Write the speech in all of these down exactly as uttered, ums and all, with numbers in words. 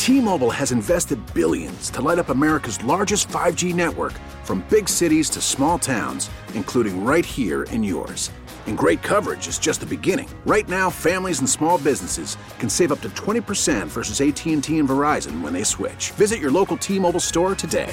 T-Mobile has invested billions to light up America's largest five G network, from big cities to small towns, including right here in yours. And great coverage is just the beginning. Right now, families and small businesses can save up to twenty percent versus A T and T and Verizon when they switch. Visit your local T-Mobile store today.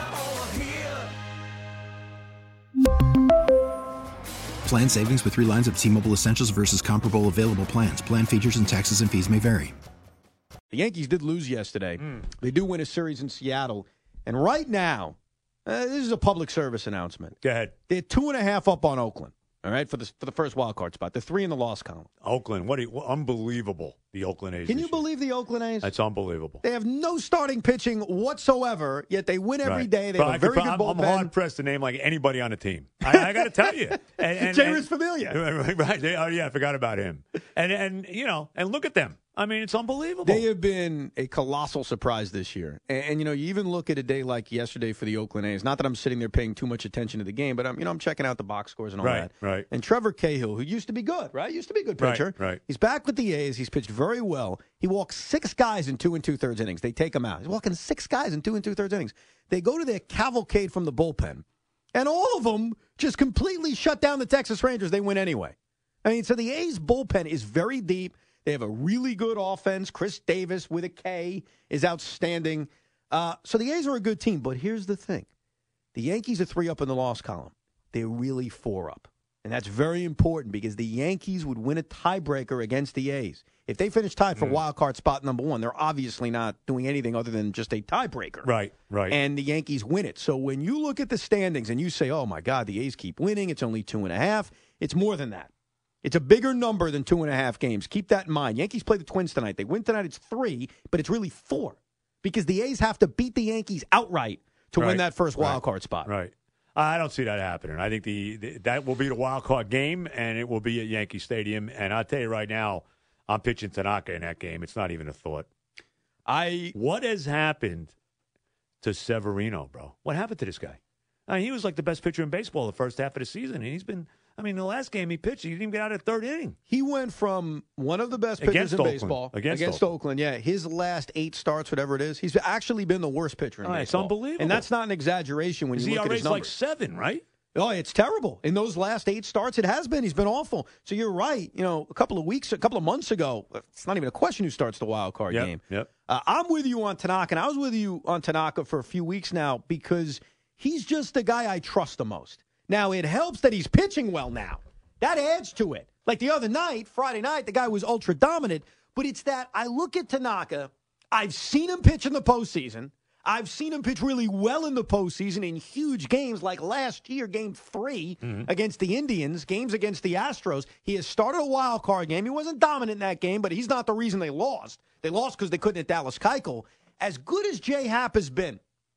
Plan savings with three lines of T-Mobile Essentials versus comparable available plans. Plan features and taxes and fees may vary. The Yankees did lose yesterday. Mm. They do win a series in Seattle. And right now, uh, this is a public service announcement. Go ahead. They're two and a half up on Oakland. All right, for the for the first wild card spot. They're three in the loss column. Oakland, what, you, what unbelievable, the Oakland A's. Can you year. believe the Oakland A's? That's unbelievable. They have no starting pitching whatsoever, yet they win every right. day. They but have I a very could, good I'm, bullpen. I'm hard-pressed to name like anybody on the team. I, I got to tell you. And, and, Jeurys Familia. Right, right. They, oh, yeah, I forgot about him. And, and, you know, and look at them. I mean, it's unbelievable. They have been a colossal surprise this year. And, and, you know, you even look at a day like yesterday for the Oakland A's. Not that I'm sitting there paying too much attention to the game, but I'm, you know, I'm checking out the box scores and all right, that. Right, And Trevor Cahill, who used to be good, right? Used to be a good pitcher. Right, right. He's back with the A's. He's pitched very well. He walks six guys in two and two-thirds innings. They take him out. He's walking six guys in two and two-thirds innings. They go to their cavalcade from the bullpen, and all of them just completely shut down the Texas Rangers. They win anyway. I mean, so the A's bullpen is very deep. They have a really good offense. Chris Davis with a K is outstanding. Uh, so the A's are a good team. But here's the thing. The Yankees are three up in the loss column. They're really four up. And that's very important because the Yankees would win a tiebreaker against the A's. If they finish tied for mm. wild card spot number one, they're obviously not doing anything other than just a tiebreaker. Right, right. And the Yankees win it. So when you look at the standings and you say, oh, my God, the A's keep winning, it's only two and a half, it's more than that. It's a bigger number than two and a half games. Keep that in mind. Yankees play the Twins tonight. They win tonight. It's three, but it's really four because the A's have to beat the Yankees outright to right. win that first wild right. card spot. Right. I don't see that happening. I think the, the that will be the wild card game, and it will be at Yankee Stadium. And I'll tell you right now, I'm pitching Tanaka in that game. It's not even a thought. I What has happened to Severino, bro? What happened to this guy? I mean, he was like the best pitcher in baseball the first half of the season, and he's been – I mean, the last game he pitched, he didn't even get out of the third inning. He went from one of the best pitchers against in Oakland. baseball against, against Oakland. Oakland. Yeah, his last eight starts, whatever it is, he's actually been the worst pitcher in oh, baseball. It's unbelievable. And that's not an exaggeration when his you look at his numbers. like seven, right? Oh, it's terrible. In those last eight starts, it has been. He's been awful. So you're right. You know, a couple of weeks, a couple of months ago, it's not even a question who starts the wild card yep, game. Yep. Uh, I'm with you on Tanaka, and I was with you on Tanaka for a few weeks now because he's just the guy I trust the most. Now, it helps that he's pitching well now. That adds to it. Like the other night, Friday night, the guy was ultra dominant, but it's that I look at Tanaka, I've seen him pitch in the postseason. I've seen him pitch really well in the postseason in huge games like last year, game three mm-hmm. against the Indians, games against the Astros. He has started a wild card game. He wasn't dominant in that game, but he's not the reason they lost. They lost because they couldn't hit Dallas Keuchel. As good as J. Happ has been,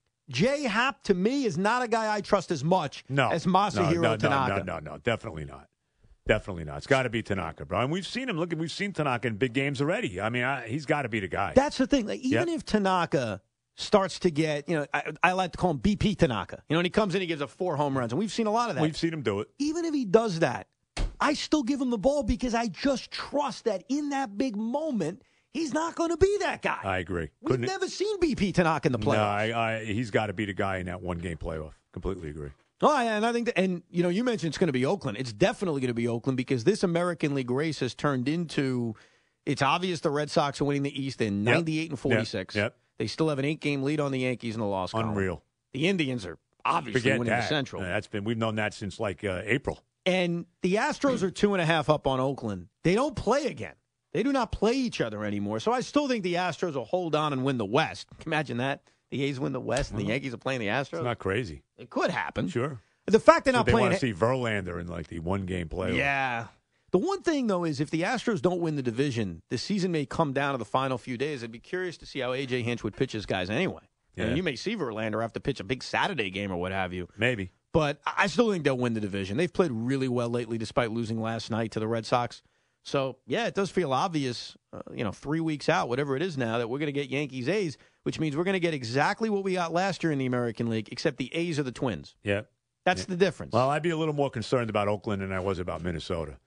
J. Happ, to me, is not a guy I trust as much no, as Masahiro no, no, Tanaka. No, no, no, no, definitely not. Definitely not. It's got to be Tanaka, bro. And we've seen him. Look, we've seen Tanaka in big games already. I mean, I, he's got to be the guy. That's the thing. Like, even yep. if Tanaka starts to get, you know, I, I like to call him B P Tanaka. You know, when he comes in, he gives up four home runs, and we've seen a lot of that. We've seen him do it. Even if he does that, I still give him the ball because I just trust that in that big moment, he's not going to be that guy. I agree. We've Couldn't never it? seen B P Tanaka in the playoffs. No, I, I, he's got to be the guy in that one-game playoff. Completely agree. Oh, yeah, and I think, that, and you know, you mentioned it's going to be Oakland. It's definitely going to be Oakland because this American League race has turned into. It's obvious the Red Sox are winning the East in yep. ninety-eight and forty-six. Yep. Yep. They still have an eight-game lead on the Yankees in the loss column. Unreal. The Indians are obviously Forget winning that. the Central. Uh, that's been we've known that since like uh, April. And the Astros are two and a half up on Oakland. They don't play again. They do not play each other anymore. So I still think the Astros will hold on and win the West. Imagine that. The A's win the West and the Yankees are playing the Astros. It's not crazy. It could happen. Sure. The fact they're so not they playing. They want to see Verlander in like the one-game playoff. Yeah. The one thing, though, is if the Astros don't win the division, the season may come down to the final few days. I'd be curious to see how A J Hinch would pitch his guys anyway. Yeah. I mean, you may see Verlander have to pitch a big Saturday game or what have you. Maybe. But I still think they'll win the division. They've played really well lately despite losing last night to the Red Sox. So, yeah, it does feel obvious, uh, you know, three weeks out, whatever it is now, that we're going to get Yankees-A's, which means we're going to get exactly what we got last year in the American League, except the A's are the Twins. Yeah. That's yeah. the difference. Well, I'd be a little more concerned about Oakland than I was about Minnesota.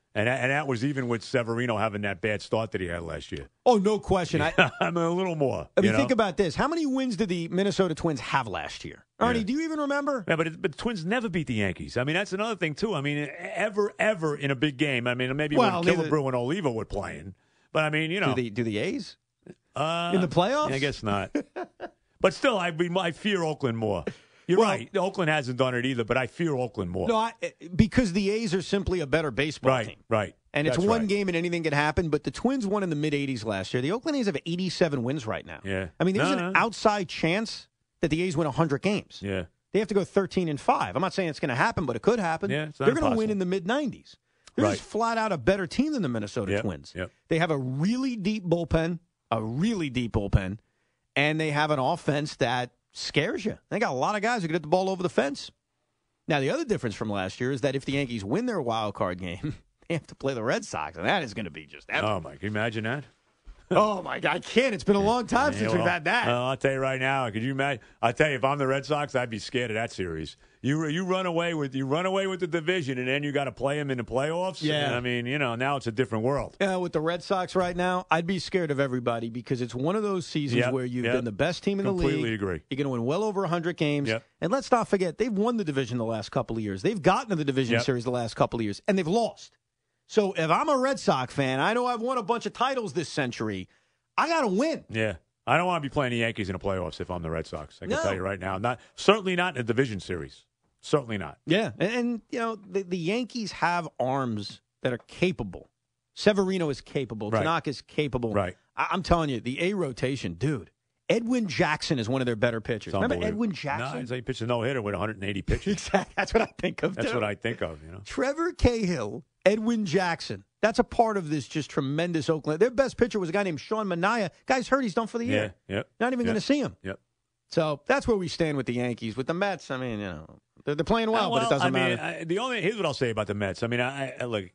And that, and that was even with Severino having that bad start that he had last year. Oh, no question. I, I mean, a little more. I mean, you know? think about this. How many wins did the Minnesota Twins have last year? Ernie, Yeah. do you even remember? Yeah, but, it, but the Twins never beat the Yankees. I mean, that's another thing, too. I mean, ever, ever in a big game. I mean, maybe Well, when neither- Killebrew and Oliva were playing. But, I mean, you know. Do the, do the A's? Uh, In the playoffs? I guess not. But still, I mean, I fear Oakland more. You're Well- right. Oakland hasn't done it either, but I fear Oakland more. No, I, because the A's are simply a better baseball right, team. right. And it's That's one right. game and anything can happen, but the Twins won in the mid-eighties last year. The Oakland A's have eighty-seven wins right now. Yeah. I mean, there's No, an no. outside chance that the A's win one hundred games. Yeah. They have to go thirteen and five. I'm not saying it's going to happen, but it could happen. Yeah, it's not They're going to win impossible. in the mid-nineties. They're Right. just flat out a better team than the Minnesota Yep, Twins. yep. They have a really deep bullpen, a really deep bullpen, and they have an offense that scares you. They got a lot of guys who can hit the ball over the fence. Now, the other difference from last year is that if the Yankees win their wild card game, they have to play the Red Sox, and that is going to be just epic. Oh, my. Can you imagine that? Oh, my God, I can't. It's been a long time Yeah, since well, we've had that. uh, I'll tell you right now. Could you imagine? I'll tell you, if I'm the Red Sox, I'd be scared of that series. You you run away with you run away with the division, and then you got to play them in the playoffs. Yeah. And, I mean, you know, now it's a different world. Uh, with the Red Sox right now, I'd be scared of everybody because it's one of those seasons Yep, where you've yep. been the best team in the league. Completely agree. You're going to win well over one hundred games. Yep. And let's not forget, they've won the division the last couple of years. They've gotten to the division Yep. series the last couple of years, and they've lost. So if I'm a Red Sox fan, I know I've won a bunch of titles this century. I got to win. Yeah. I don't want to be playing the Yankees in the playoffs if I'm the Red Sox. I can No. tell you right now. Not certainly not in a division series. Certainly not. Yeah, and, and you know the, the Yankees have arms that are capable. Severino is capable. Right. Tanaka's capable. Right. I, I'm telling you, the A rotation, dude. Edwin Jackson is one of their better pitchers. It's Remember unbelievable. Edwin No, Jackson? it's like he pitched a no hitter with one hundred eighty pitches. Exactly. That's what I think of. That's too. what I think of. You know. Trevor Cahill, Edwin Jackson. That's a part of this just tremendous Oakland. Their best pitcher was a guy named Sean Manaea. Guy's hurt. He's done for the Yeah. year. Yep. Not even Yep. going to see him. Yep. So that's where we stand with the Yankees. With the Mets, I mean, you know, they're, they're playing well, Uh, but it doesn't I mean, matter. I, the only here's what I'll say about the Mets. I mean, I, I look.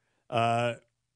Uh,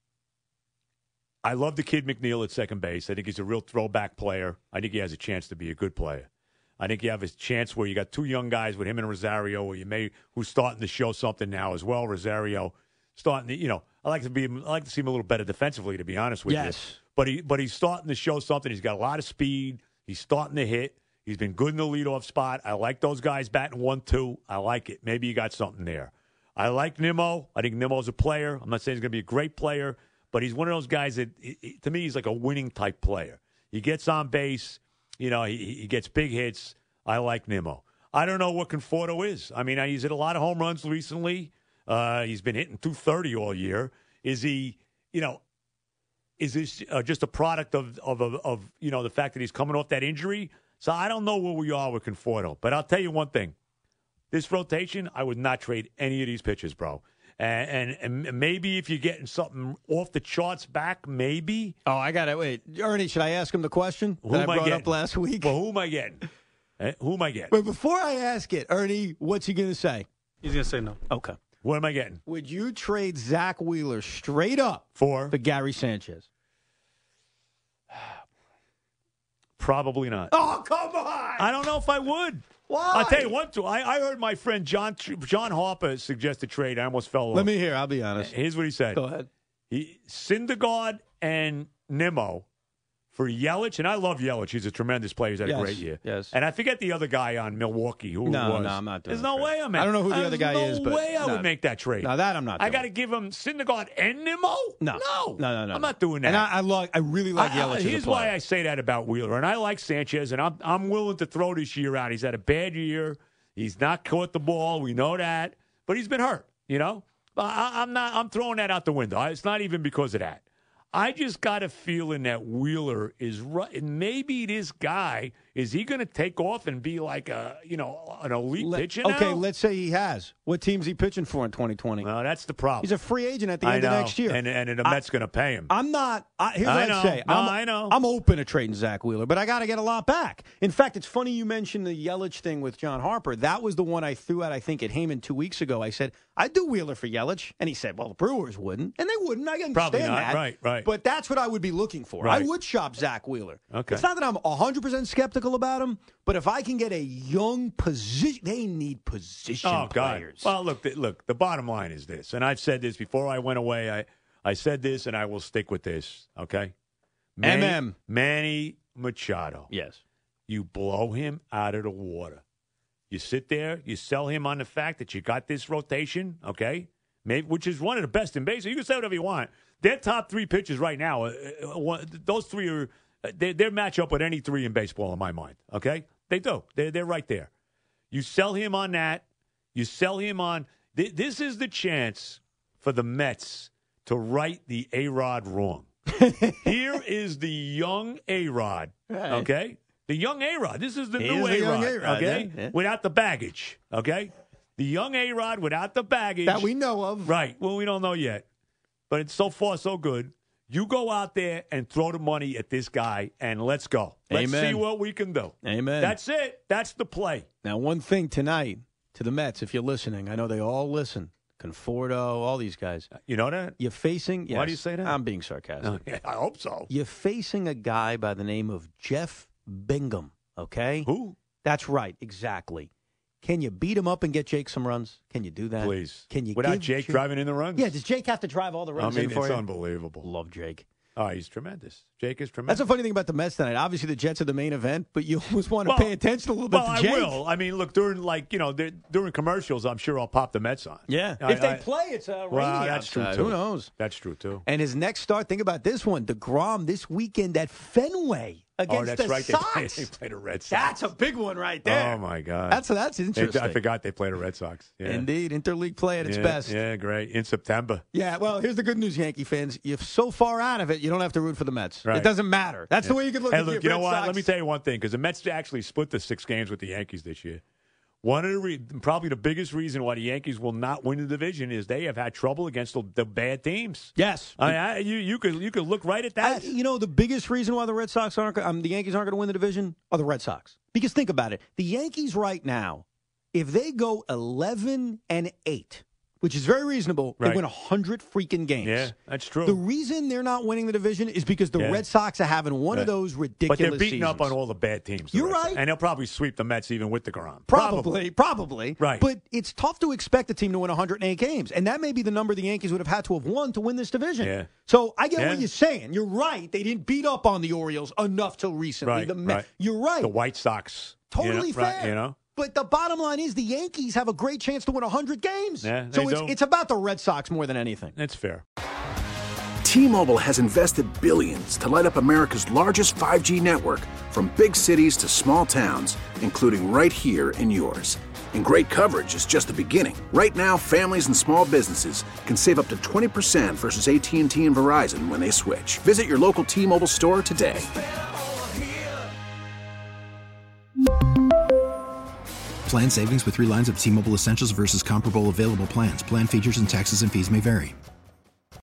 I love the kid McNeil at second base. I think he's a real throwback player. I think he has a chance to be a good player. I think you have a chance where you got two young guys with him and Rosario, where you may who's starting to show something now as well. Rosario starting to, you know, I like to be, I like to see him a little better defensively, to be honest with Yes. you. But he, but he's starting to show something. He's got a lot of speed. He's starting to hit. He's been good in the leadoff spot. I like those guys batting one, two. I like it. Maybe you got something there. I like Nimmo. I think Nimmo's a player. I'm not saying he's going to be a great player, but he's one of those guys that, he- he- to me, he's like a winning type player. He gets on base. You know, he, he gets big hits. I like Nimmo. I don't know what Conforto is. I mean, he's hit a lot of home runs recently. Uh, he's been hitting two thirty all year. Is he, you know, is this uh, just a product of, of, of, of, you know, the fact that he's coming off that injury? So I don't know where we are with Conforto. But I'll tell you one thing. This rotation, I would not trade any of these pitchers, bro. And, and, and maybe if you're getting something off the charts back, maybe. Oh, I got it. Wait, Ernie, should I ask him the question Who that I am I brought getting? up last week? Well, who am I getting? Eh, who am I getting? But before I ask it, Ernie, what's he going to say? He's going to say no. Okay. What am I getting? Would you trade Zach Wheeler straight up For? for Gary Sanchez? Probably not. Oh, come on! I don't know if I would. Why? I'll tell you what, too. I, I heard my friend John John Harper suggest a trade. I almost fell off. Let me hear. I'll be honest. Here's what he said. Go ahead. He, Syndergaard and Nimmo for Yelich, and I love Yelich. He's a tremendous player. He's had Yes, a great year. yes. And I forget the other guy on Milwaukee who No, it was. no, I'm not doing There's that no trade. way I'm. I don't know who the There's other guy no is, but way I no. would make that trade. No, that I'm not I doing. got to give him Syndergaard and Nimmo. No, no, no, no, no. I'm not doing that. And I, I like. I really like I- I- Yelich as a Here's player. why I say that about Wheeler, and I like Sanchez, and I'm I'm willing to throw this year out. He's had a bad year. He's not caught the ball. We know that, but he's been hurt. You know, I, I'm not. I'm throwing that out the window. It's not even because of that. I just got a feeling that Wheeler is right. And maybe this guy, is he going to take off and be like a, you know, an elite Let- pitcher okay, now? let's say he has. What team's he pitching for in twenty twenty? Well, that's the problem. He's a free agent at the I end know, of next year. and and the I- Mets going to pay him. I'm not. I, here's I what know. I'd say. No, I'm, I know. I'm open to trading Zach Wheeler, but I got to get a lot back. In fact, it's funny you mentioned the Yelich thing with John Harper. That was the one I threw out, I think, at Heyman two weeks ago. I said, I'd do Wheeler for Yelich. And he said, well, the Brewers wouldn't. And they wouldn't. I can Probably understand not. that. Right, right. Right. But that's what I would be looking for. Right. I would shop Zach Wheeler. Okay. It's not that I'm one hundred percent skeptical about him, but if I can get a young position, they need position Oh, players. God. Well, look, the, look. The bottom line is this, and I've said this before I went away. I, I said this, and I will stick with this. Okay. Manny, M M. Manny Machado. Yes. You blow him out of the water. You sit there, you sell him on the fact that you got this rotation, okay, maybe, which is one of the best in baseball. You can say whatever you want. Their top three pitchers right now, uh, uh, one, those three are uh, they, they're match up with any three in baseball in my mind. Okay, they do. They're they're right there. You sell him on that. You sell him on. Th- this is the chance for the Mets to right the A-Rod wrong. Here is the young A-Rod. Okay. The young A-Rod. This is the He new is the young A-Rod, A-Rod, okay? yeah, yeah. Without the baggage, okay? The young A-Rod without the baggage. That we know of. Right. Well, we don't know yet. But it's so far so good. You go out there and throw the money at this guy, and let's go. Let's Amen. see what we can do. Amen. That's it. That's the play. Now, one thing tonight to the Mets, if you're listening, I know they all listen. Conforto, all these guys. You know that? You're facing. Yes, Why do you say that? I'm being sarcastic. Uh, yeah, I hope so. You're facing a guy by the name of Jeff Bingham, okay? Who? That's right, exactly. Can you beat him up and get Jake some runs? Can you do that? Please. Can you Without give Jake driving in the runs? Yeah, does Jake have to drive all the I runs mean, in for it's you? unbelievable. Love Jake. Oh, he's tremendous. Jake is tremendous. That's a funny thing about the Mets tonight. Obviously, the Jets are the main event, but you always want to Well- pay attention a little bit Well, to I Jake. will. I mean, look, during, like, you know, there- during commercials, I'm sure I'll pop the Mets on. Yeah. I- if they I- play, it's a rainy Well, that's true, outside. too. Who knows? That's true, too. And his next start, think about this one. DeGrom this weekend at Fenway against Oh, that's the right. They Sox. play, they play the Red Sox. That's a big one right there. Oh, my God. That's that's They- interesting. I forgot they play the Red Sox. Yeah. Indeed, interleague play at its yeah, best. Yeah, great. In September. Yeah, well, here's the good news, Yankee fans. You're so far out of it, you don't have to root for the Mets. Right. It doesn't matter. That's Yeah. the way you could look Hey, at look, the you know Red what? Sox. Let me tell you one thing, because the Mets actually split the six games with the Yankees this year. One of the re- probably the biggest reason why the Yankees will not win the division is they have had trouble against the, the bad teams. Yes. I, I, you you could you could look right at I, that. you know, the biggest reason why the Red Sox aren't, um, the Yankees aren't going to win the division are the Red Sox. Because think about it. The Yankees right now, if they go eleven and eight, which is very reasonable, Right. they win one hundred freaking games. Yeah, that's true. The reason they're not winning the division is because the Yeah. Red Sox are having one of Right. those but ridiculous they're beating seasons. up on all the bad teams. the You're Red Sox. right. and they'll probably sweep the Mets even with the Grom. Probably, probably. Right. But it's tough to expect a team to win one hundred eight games. And that may be the number the Yankees would have had to have won to win this division. Yeah. So I get Yeah. what you're saying. You're right. They didn't beat up on the Orioles enough till recently. Right, The Met- right. You're right. The White Sox. you know, Totally right, fair. you know. But the bottom line is the Yankees have a great chance to win one hundred games. Yeah, so they it's, do. it's about the Red Sox more than anything. That's fair. T-Mobile has invested billions to light up America's largest five G network, from big cities to small towns, including right here in yours. And great coverage is just the beginning. Right now, families and small businesses can save up to twenty percent versus A T and T and Verizon when they switch. Visit your local T-Mobile store today. Plan savings with three lines of T-Mobile Essentials versus comparable available plans. Plan features and taxes and fees may vary.